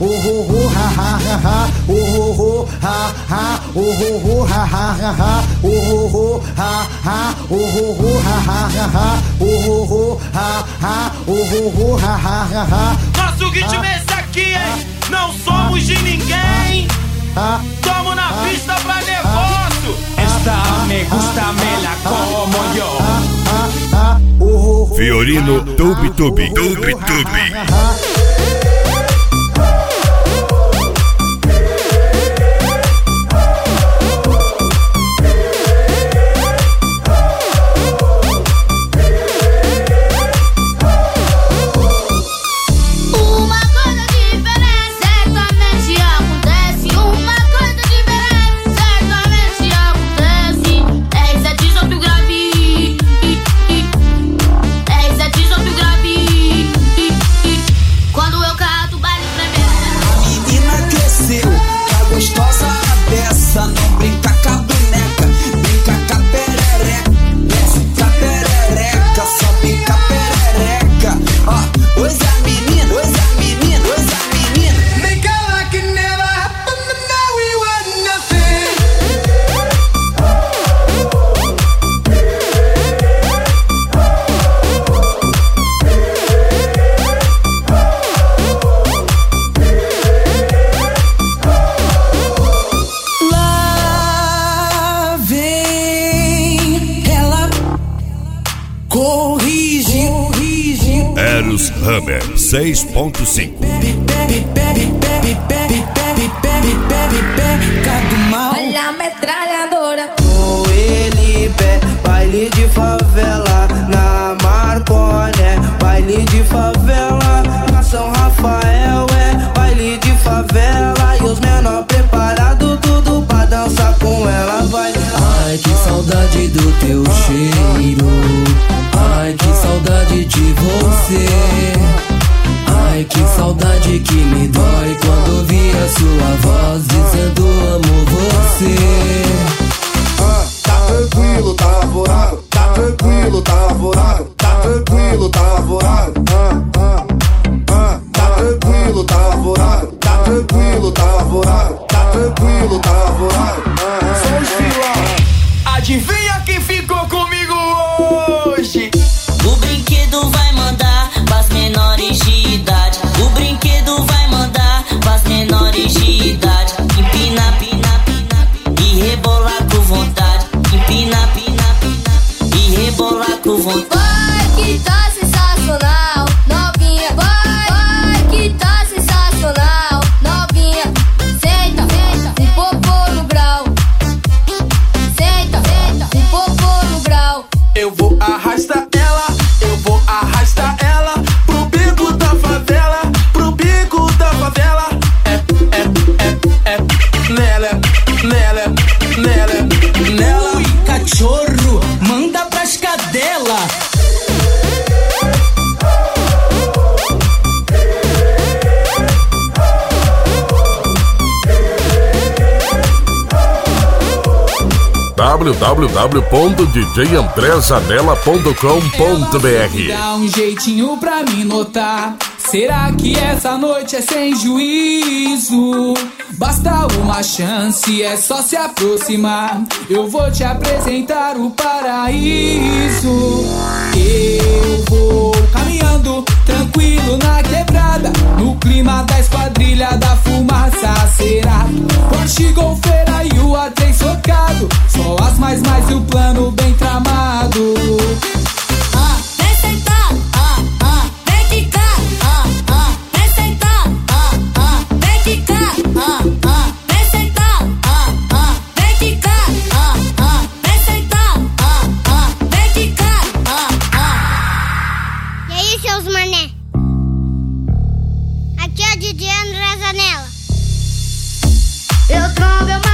oh ho ho ha ha ha ha, oh ho ho ha ha, oh ho ho ha ha ha ha, oh ho ho ha ha, oh ho ho ha ha ha ha, oh ho ho ha ha, oh ho ho ha ha ha ha. Nosso ritmo é esse aqui, hein? Não somos de ninguém. Tamo na pista pra negócio. Esta me gusta, me la como yo. Fiorino Tube Tube. Tube Tube. Não brinca com a boneca, brinca com a perereca. Desce com a perereca, sobe com a perereca. Ó, hoje a menina, hoje a menina, hoje a menina. Make it like it never happened, but now we want nothing. Eros Hammer 6.5. Olha a metralhadora. Com ele, baile de favela na Marconé, baile de favela na São Rafael, baile de favela e os menor preparado tudo pra dançar com ela, vai. Ai, que saudade do teu cheiro. Ai, que saudade de você. Ai, que saudade que me dói quando ouvi a sua voz dizendo amo você. Tá tranquilo, tá lavorado. Tá tranquilo, tá lavorado. Tá tranquilo, tá lavorado. Tá tranquilo, tá lavorado. Tá tranquilo, tá lavorado. Tá tranquilo, tá lavorado. Só os filão. Adivinha quem ficou comigo hoje? O brinquedo vai mandar pras menores de idade. O brinquedo vai mandar pras menores de idade. Empina, pina, pina e rebolar com vontade. Empina, pina, pina e rebolar com vontade. Vai que tá sensacional, novinha. Vai que tá sensacional, novinha. Senta, senta, um popô no grau. Senta, senta, um popô no grau. Eu vou arrastar ela, eu vou arrastar ela pro bico da favela, pro bico da favela. Nela, nela, nela, nela. Ui, cachorro, manda pras cadelas. www.djandrezanella.com.br. Dá um jeitinho pra me notar. Será que essa noite é sem juízo? Basta uma chance, é só se aproximar. Eu vou te apresentar o paraíso. Eu vou caminhando tranquilo na quebrada, no clima da esquadrilha da fumaça será. Porsche, Golfeira e o A3 socado, só as mais e o plano bem tramado. Vem sentar, vem quicar, vem sentar, vem quicar, vem sentar, vem quicar, vem sentar, vem quicar. E aí, seus mané? Aqui é o DJ Andrezanella. Eu trombo, eu